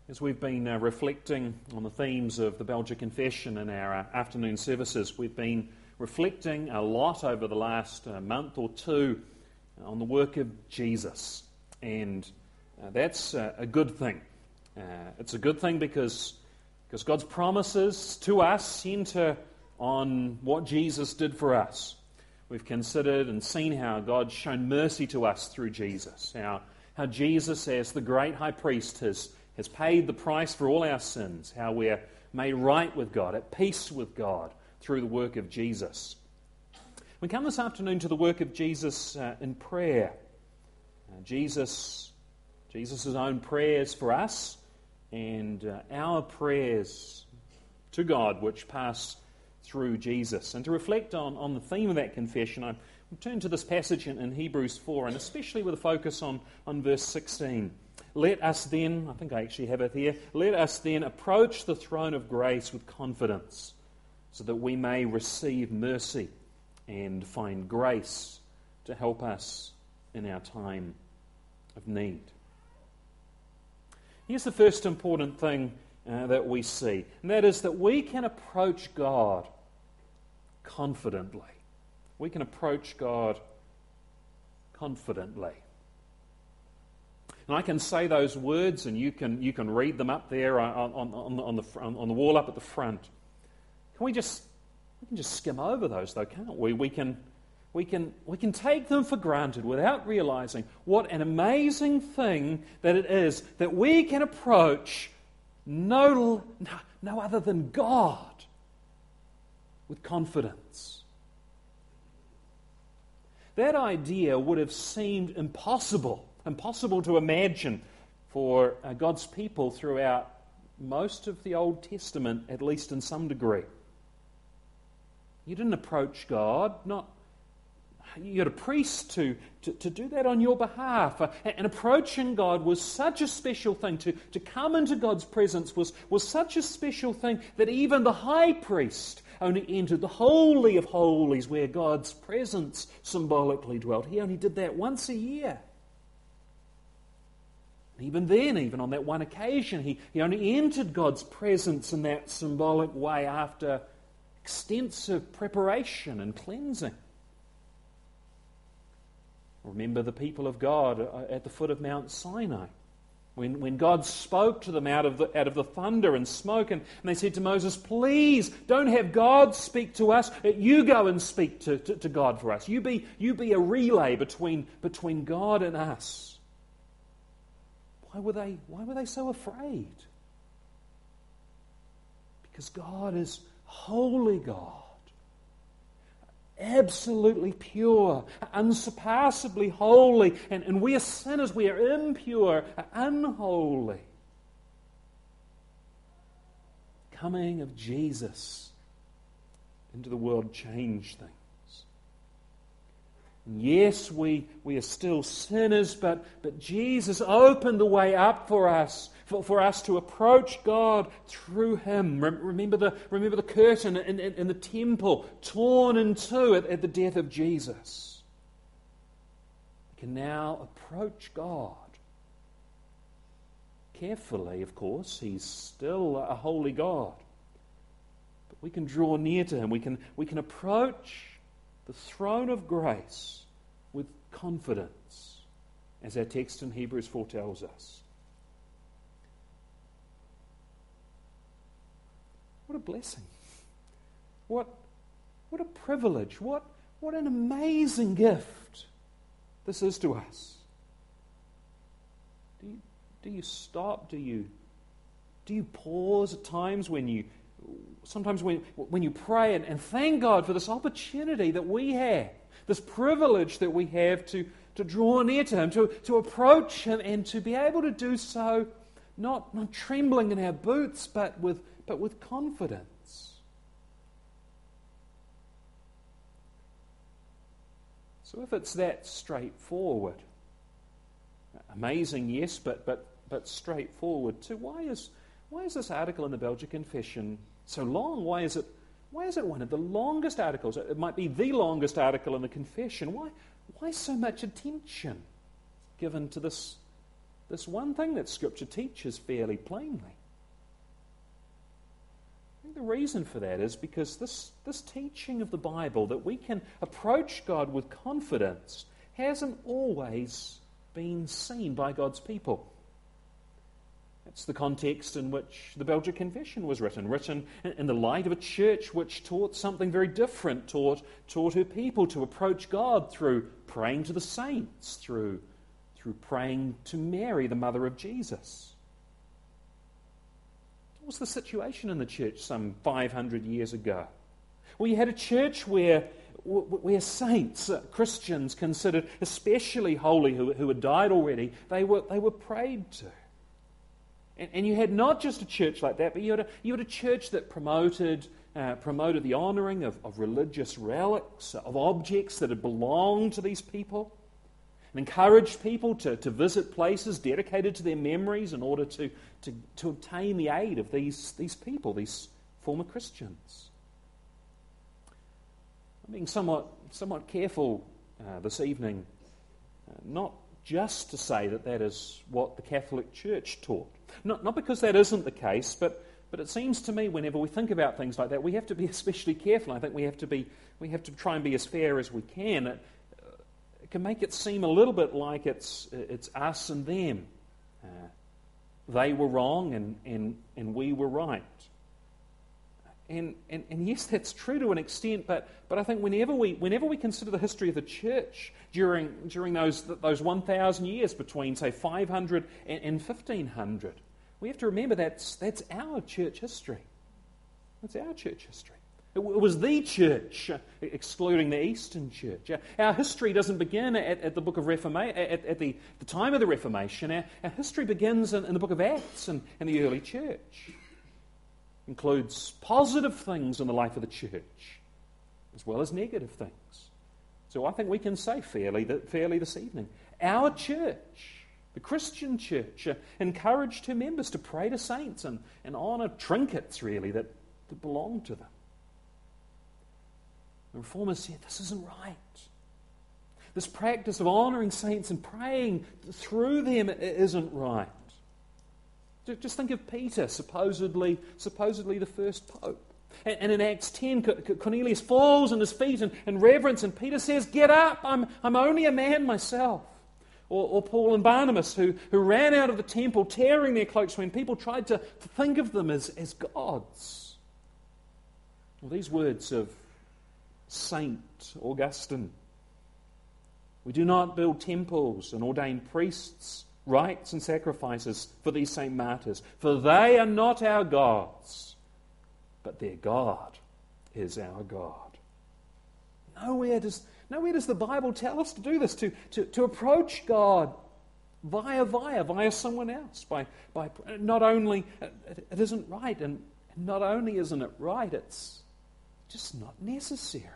As we've been reflecting on the themes of the Belgian Confession in our afternoon services, we've been reflecting a lot over the last month or two on the work of Jesus. And that's a good thing. It's a good thing because God's promises to us center on what Jesus did for us. We've considered and seen how God's shown mercy to us through Jesus, how Jesus, as the great high priest, has paid the price for all our sins, how we're made right with God, at peace with God through the work of Jesus. We come this afternoon to the work of Jesus in prayer. Jesus' own prayers for us and our prayers to God which pass through Jesus. And to reflect on the theme of that confession, I turn to this passage in Hebrews 4, and especially with a focus on verse 16. Let us then, I think I actually have it here, let us then approach the throne of grace with confidence so that we may receive mercy and find grace to help us in our time of need. Here's the first important thing that we see, and that is that we can approach God confidently. We can approach God confidently. And I can say those words, and you can read them up there on the wall up at the front. We can just skim over those, though, can't we? We can take them for granted without realizing what an amazing thing that it is that we can approach no other than God with confidence. That idea would have seemed impossible to imagine for God's people throughout most of the Old Testament, at least in some degree. You didn't approach God, you had a priest to do that on your behalf. And approaching God was such a special thing. To come into God's presence was such a special thing that even the high priest only entered the Holy of Holies where God's presence symbolically dwelt. He only did that once a year. And even then, even on that one occasion, he only entered God's presence in that symbolic way after extensive preparation and cleansing. Remember the people of God at the foot of Mount Sinai, when God spoke to them out of the thunder and smoke, and they said to Moses, "Please don't have God speak to us. You go and speak to God for us. You be a relay between God and us." Why were they so afraid? Because God is holy God. Absolutely pure, unsurpassably holy, and we are sinners, we are impure, unholy. Coming of Jesus into the world changed things. And yes, we are still sinners, but Jesus opened the way up for us to approach God through Him. Remember the curtain in the temple torn in two at the death of Jesus. We can now approach God. Carefully, of course, He's still a holy God. But we can draw near to Him. We can approach the throne of grace with confidence, as our text in Hebrews 4 tells us. What a blessing. What a privilege. What an amazing gift this is to us. Do you stop? Do you pause at times when you pray and thank God for this opportunity that we have, this privilege that we have to draw near to Him, to approach Him, and to be able to do so not trembling in our boots, but with confidence. So if it's that straightforward, amazing, yes, but straightforward too, why is this article in the Belgian Confession so long? Why is it one of the longest articles? It might be the longest article in the Confession. Why so much attention given to this this one thing that Scripture teaches fairly plainly. I think the reason for that is because this teaching of the Bible, that we can approach God with confidence, hasn't always been seen by God's people. It's the context in which the Belgic Confession was written in the light of a church which taught something very different, taught her people to approach God through praying to the saints, through praying to Mary, the mother of Jesus. What was the situation in the church some 500 years ago? Well, you had a church where saints, Christians considered especially holy, who had died already, they were prayed to. And you had not just a church like that, but you had a church that promoted the honouring of religious relics, of objects that had belonged to these people, and encouraged people to visit places dedicated to their memories in order to obtain the aid of these people, these former Christians. I'm being somewhat careful this evening, not just to say that is what the Catholic Church taught. Not because that isn't the case, but it seems to me whenever we think about things like that, we have to be especially careful. I think we have to try and be as fair as we can. It can make it seem a little bit like it's us and them. They were wrong and we were right. And yes, that's true to an extent, but I think whenever we consider the history of the church during those 1,000 years between, say, 500 and 1,500, we have to remember that's our church history. That's our church history. It was the church, excluding the Eastern Church. Our history doesn't begin at the book of Reformation, at the time of the Reformation. Our history begins in the book of Acts and the early church. Includes positive things in the life of the church, as well as negative things. So I think we can say fairly this evening, our church, the Christian church, encouraged her members to pray to saints and honour trinkets, really, that belong to them. The Reformers said, this isn't right. This practice of honouring saints and praying through them isn't right. Just think of Peter, supposedly the first pope. And in Acts 10, Cornelius falls on his feet in reverence, and Peter says, "Get up, I'm only a man myself." Or Paul and Barnabas, who ran out of the temple tearing their cloaks when people tried to think of them as gods. Well, these words of Saint Augustine: we do not build temples and ordain priests, rites and sacrifices for these same martyrs, for they are not our gods, but their God is our God. Nowhere does the Bible tell us to do this, to approach God via someone else. By not only it isn't right, and not only isn't it right, it's just not necessary.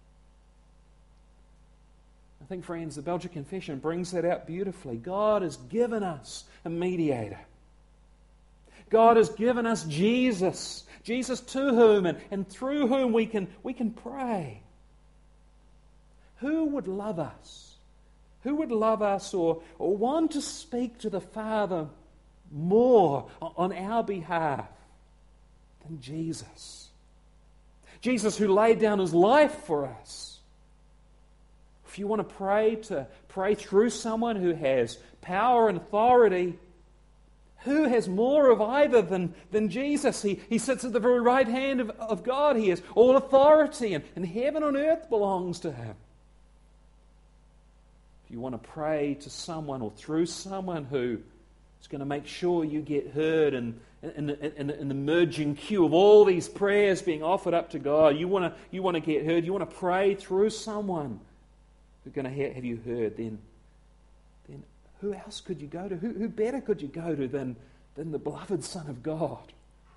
I think, friends, the Belgic Confession brings that out beautifully. God has given us a mediator. God has given us Jesus to whom and through whom we can pray. Who would love us? Who would love us or want to speak to the Father more on our behalf than Jesus? Jesus, who laid down his life for us. If you want to pray through someone who has power and authority, who has more of either than Jesus? He sits at the very right hand of God. He has all authority, and heaven and earth belongs to him. If you want to pray to someone or through someone who is going to make sure you get heard in the merging queue of all these prayers being offered up to God, you want to get heard, you want to pray through someone who's going to have you heard, then who else could you go to? Who better could you go to than the beloved Son of God?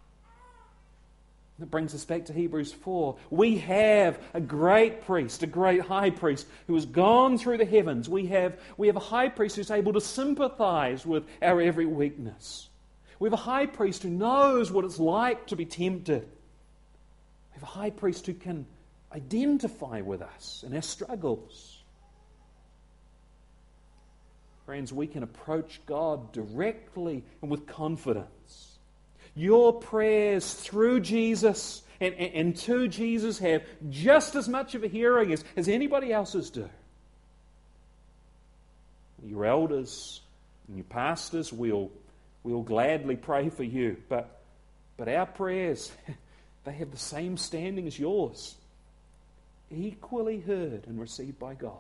That brings us back to Hebrews 4. We have a great priest, a great high priest who has gone through the heavens. We have a high priest who's able to sympathize with our every weakness. We have a high priest who knows what it's like to be tempted. We have a high priest who can identify with us in our struggles. Friends, we can approach God directly and with confidence. Your prayers through Jesus and to Jesus have just as much of a hearing as anybody else's do. Your elders and your pastors will gladly pray for you, but our prayers, they have the same standing as yours, equally heard and received by God.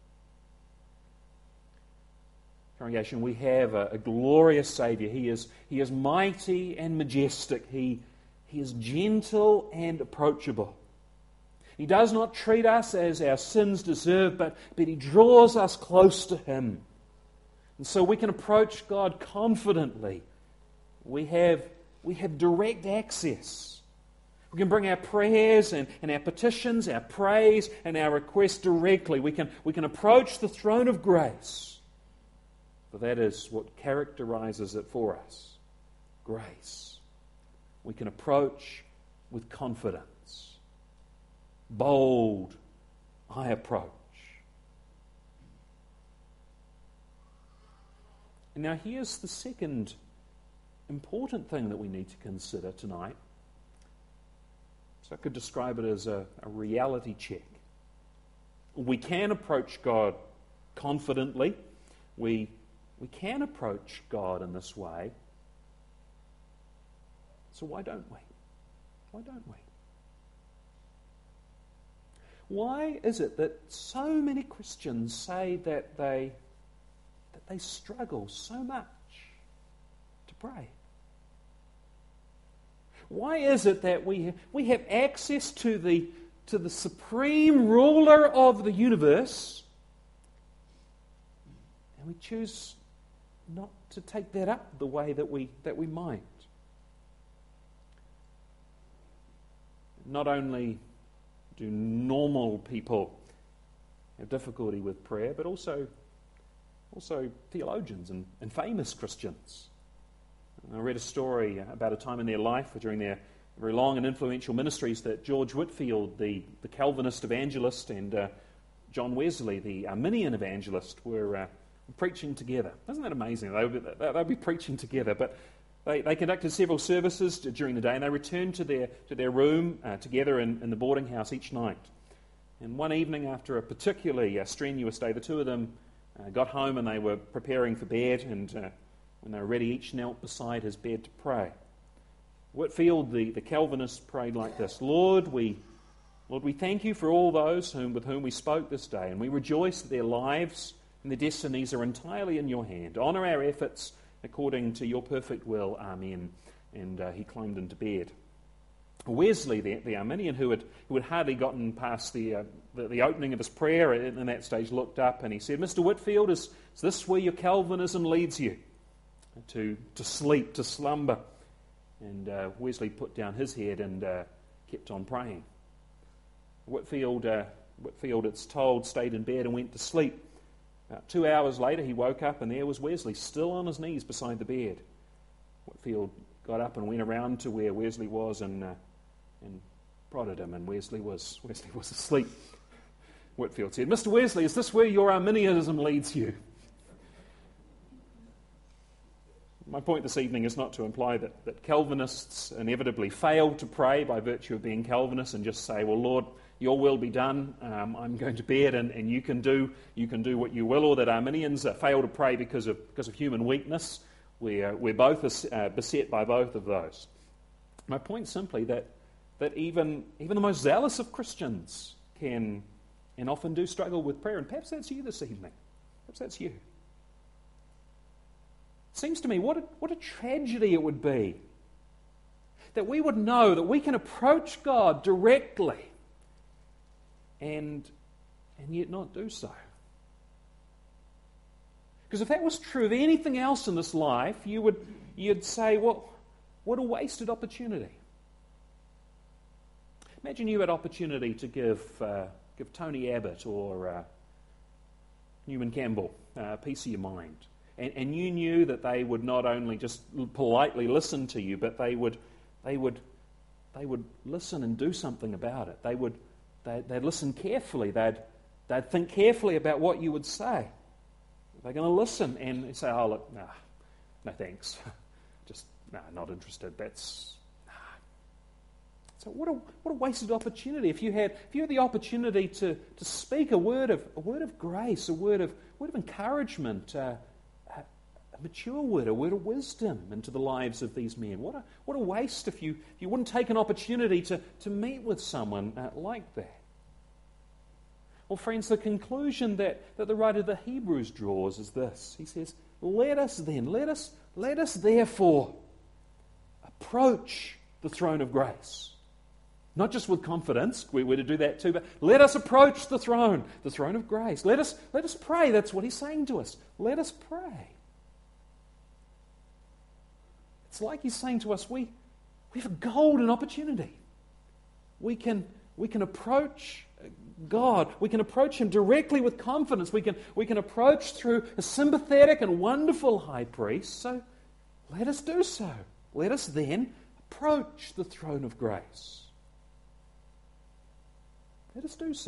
Congregation, we have a glorious Saviour. He is mighty and majestic. He is gentle and approachable. He does not treat us as our sins deserve, but He draws us close to Him. And so we can approach God confidently. We have direct access. We can bring our prayers and our petitions, our praise and our requests directly. We can approach the throne of grace. For that is what characterizes it for us. Grace. We can approach with confidence. Bold, I approach. And now here's the second important thing that we need to consider tonight. So I could describe it as a reality check. We can approach God confidently. We can approach God in this way. So why don't we? Why don't we? Why is it that so many Christians say that they struggle so much to pray? Why is it that we have access to the supreme ruler of the universe, and we choose not to take that up the way that we might? Not only do normal people have difficulty with prayer, but also theologians and famous Christians. I read a story about a time in their life during their very long and influential ministries that George Whitefield, the Calvinist evangelist, and John Wesley, the Arminian evangelist, were preaching together. Isn't that amazing? They'd be preaching together, but they conducted several services during the day, and they returned to their room together in the boarding house each night. And one evening, after a particularly strenuous day, the two of them got home and they were preparing for bed, and when they were ready, each knelt beside his bed to pray. Whitefield, the Calvinist, prayed like this: Lord, we thank you for all those with whom we spoke this day, and we rejoice that their lives and their destinies are entirely in your hand. Honour our efforts according to your perfect will. Amen. And he climbed into bed. Wesley, the Arminian, who had hardly gotten past the opening of his prayer in that stage, looked up and he said, Mr. Whitefield, is this where your Calvinism leads you? To sleep, to slumber. And Wesley put down his head and kept on praying. Whitefield, it's told, stayed in bed and went to sleep. About 2 hours later, he woke up and there was Wesley, still on his knees beside the bed. Whitefield got up and went around to where Wesley was and prodded him, and Wesley was asleep. Whitefield said, Mr. Wesley, is this where your Arminianism leads you? My point this evening is not to imply that Calvinists inevitably fail to pray by virtue of being Calvinists and just say, well, Lord, your will be done, I'm going to bed and you can do what you will, or that Arminians fail to pray because of human weakness. We're both beset by both of those. My point simply that even the most zealous of Christians can and often do struggle with prayer, and perhaps that's you this evening. Perhaps that's you. It seems to me what a tragedy it would be that we would know that we can approach God directly and yet not do so. Because if that was true of anything else in this life, you'd say, well, what a wasted opportunity. Imagine you had opportunity to give Tony Abbott or Newman Campbell a piece of your mind. And you knew that they would not only just politely listen to you, but they would listen and do something about it. They'd listen carefully. They'd think carefully about what you would say. They're going to listen and say, oh, look, no thanks. Just, not interested. So what a wasted opportunity. If you had the opportunity to speak a word of grace, a word of encouragement, a mature word, a word of wisdom into the lives of these men. What a waste if you wouldn't take an opportunity to meet with someone like that. Well, friends, the conclusion that the writer of the Hebrews draws is this. He says, let us therefore approach the throne of grace. Not just with confidence, we're to do that too, but let us approach the throne of grace. Let us pray. That's what he's saying to us. Let us pray. It's like he's saying to us, we have a golden opportunity. We can approach God. We can approach him directly with confidence. We can approach through a sympathetic and wonderful high priest. So let us do so. Let us then approach the throne of grace. Let us do so.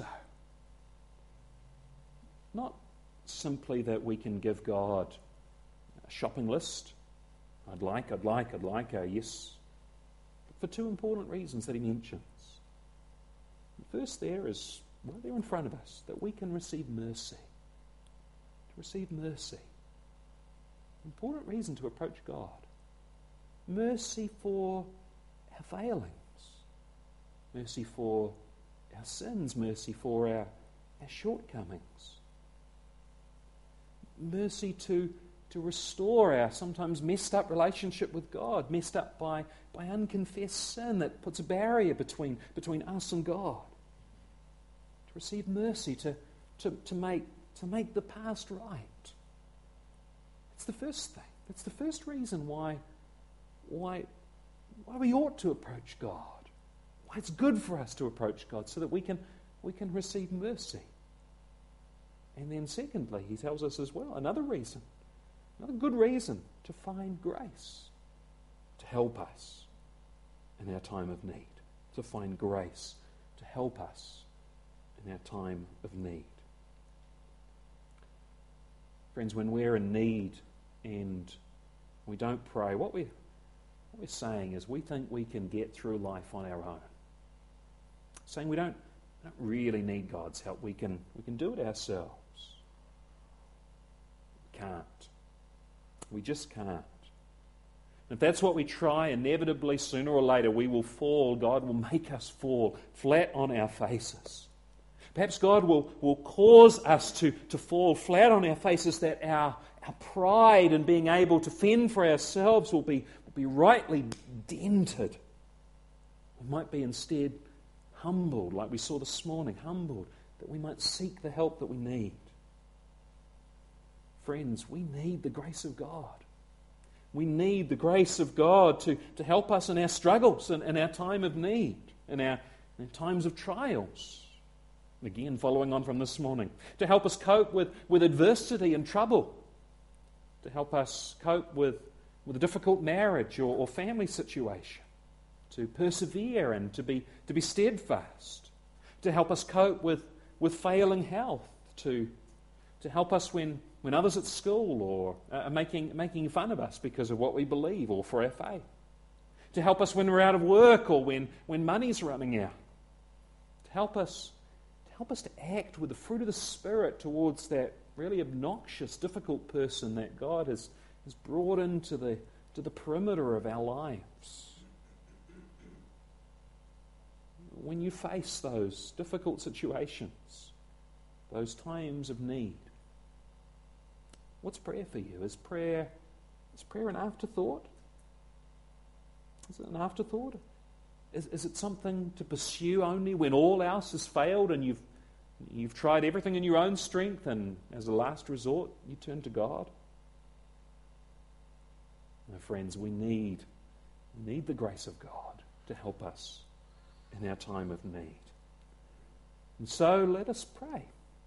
Not simply that we can give God a shopping list. I'd like, yes. But for two important reasons that he mentions. The first there is right there in front of us, that we can receive mercy. To receive mercy. Important reason to approach God. Mercy for our failings. Mercy for our sins. Mercy for our shortcomings. Mercy to restore our sometimes messed up relationship with God, messed up by unconfessed sin that puts a barrier between us and God. To receive mercy, to make the past right. It's the first thing. It's the first reason why we ought to approach God. Why it's good for us to approach God, so that we can receive mercy. And then secondly, he tells us as well, another good reason to find grace to help us in our time of need. To find grace to help us in our time of need. Friends, when we're in need and we don't pray, what we're saying is we think we can get through life on our own. Saying we don't really need God's help. We can do it ourselves. We can't. We just can't. If that's what we try, inevitably, sooner or later, we will fall. God will make us fall flat on our faces. Perhaps God will cause us to fall flat on our faces, that our pride in being able to fend for ourselves will be rightly dented. We might be instead humbled, like we saw this morning, humbled, that we might seek the help that we need. Friends, we need the grace of God. We need the grace of God to help us in our struggles and in our time of need, in our times of trials. Again, following on from this morning, to help us cope with adversity and trouble, to help us cope with a difficult marriage or family situation, to persevere and to be steadfast, to help us cope with failing health, to help us when others at school or are making fun of us because of what we believe or for our faith, to help us when we're out of work or when money's running out, to help us to act with the fruit of the Spirit towards that really obnoxious, difficult person that God has brought into the perimeter of our lives. When you face those difficult situations, those times of need, what's prayer for you? Is prayer an afterthought? Is it an afterthought? Is it something to pursue only when all else has failed and you've tried everything in your own strength, and as a last resort you turn to God? No, friends, we need the grace of God to help us in our time of need. And so let us pray.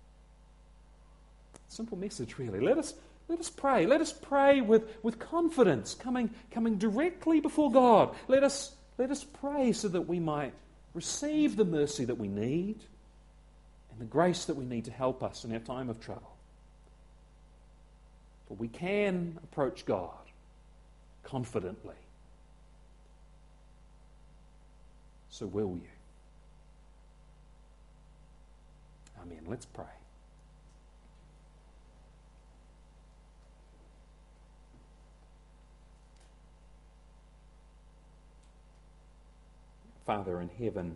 Simple message, really. Let us pray. Let us pray with confidence, coming directly before God. Let us pray so that we might receive the mercy that we need and the grace that we need to help us in our time of trouble. For we can approach God confidently. So will you? Amen. Let's pray. Father in heaven,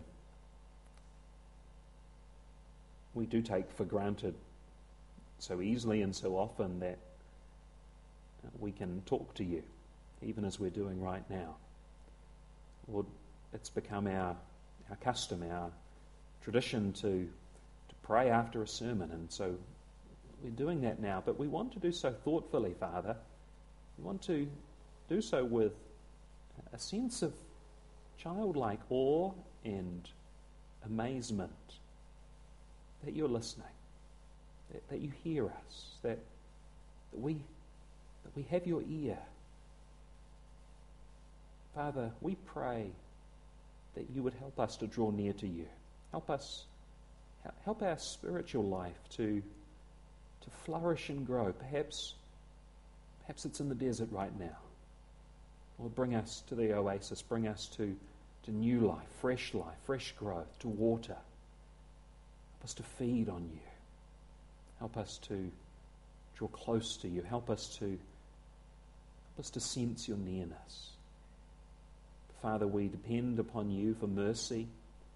we do take for granted so easily and so often that we can talk to you, even as we're doing right now. Lord, it's become our custom, our tradition to pray after a sermon, and so we're doing that now, but we want to do so thoughtfully, Father. We want to do so with a sense of childlike awe and amazement that you're listening, that you hear us, that we have your ear. Father, we pray that you would help us to draw near to you. Help our spiritual life to flourish and grow. Perhaps it's in the desert right now. Lord, bring us to the oasis. Bring us to new life, fresh growth, to water. Help us to feed on you. Help us to draw close to you. Help us to sense your nearness. Father, we depend upon you for mercy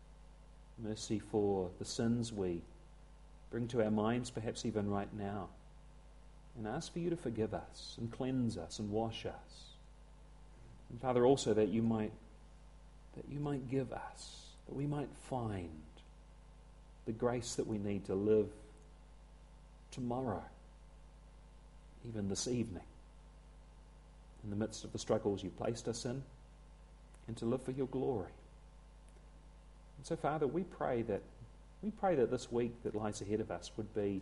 for the sins we bring to our minds, perhaps even right now, and ask for you to forgive us and cleanse us and wash us. And Father, also that you might give us, that we might find the grace that we need to live tomorrow, even this evening, in the midst of the struggles you placed us in, and to live for your glory. And so, Father, we pray that this week that lies ahead of us would be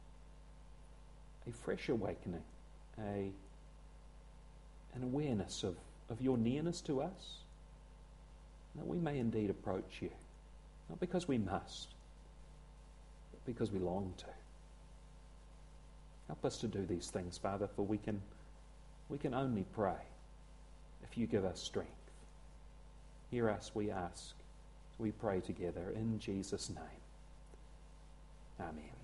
a fresh awakening, an awareness of your nearness to us, that we may indeed approach you, not because we must, but because we long to. Help us to do these things, Father, for we can only pray if you give us strength. Hear us, we ask. We pray together in Jesus' name. Amen.